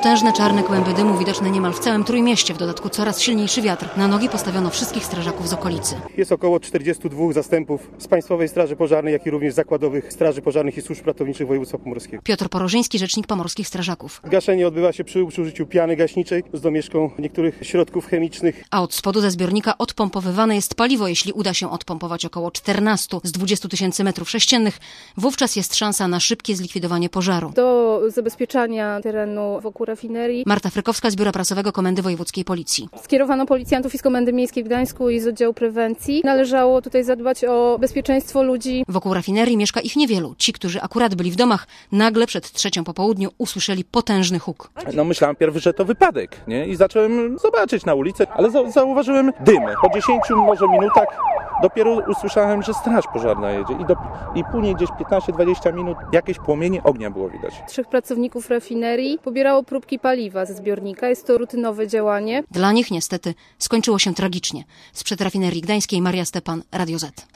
Potężne czarne kłęby dymu widoczne niemal w całym Trójmieście, w dodatku coraz silniejszy wiatr. Na nogi postawiono wszystkich strażaków z okolicy. Jest około 42 zastępów z Państwowej Straży Pożarnej, jak i również zakładowych straży pożarnych i służb ratowniczych województwa pomorskiego. Piotr Porożyński, rzecznik pomorskich strażaków. Gaszenie odbywa się przy użyciu piany gaśniczej z domieszką niektórych środków chemicznych. A od spodu ze zbiornika odpompowywane jest paliwo. Jeśli uda się odpompować około 14 z 20 tysięcy metrów sześciennych, wówczas jest szansa na szybkie zlikwidowanie pożaru. Do zabezpieczania terenu wokół rafinerii Marta Frykowska z Biura Prasowego Komendy Wojewódzkiej Policji. skierowano policjantów i z Komendy Miejskiej w Gdańsku i z oddziału prewencji. Należało tutaj zadbać o bezpieczeństwo ludzi. Wokół rafinerii mieszka ich niewielu. Ci, którzy akurat byli w domach, nagle przed 3:00 po południu usłyszeli potężny huk. Myślałem pierw, że to wypadek, nie? I zacząłem zobaczyć na ulicę, ale zauważyłem dymy. Po 10 może minutach dopiero usłyszałem, że straż pożarna jedzie i później gdzieś 15-20 minut jakieś płomienie ognia było widać. 3 pracowników rafinerii pobierało próbki paliwa ze zbiornika. Jest to rutynowe działanie. Dla nich niestety skończyło się tragicznie. Sprzed rafinerii gdańskiej Maria Stepan, Radio Z.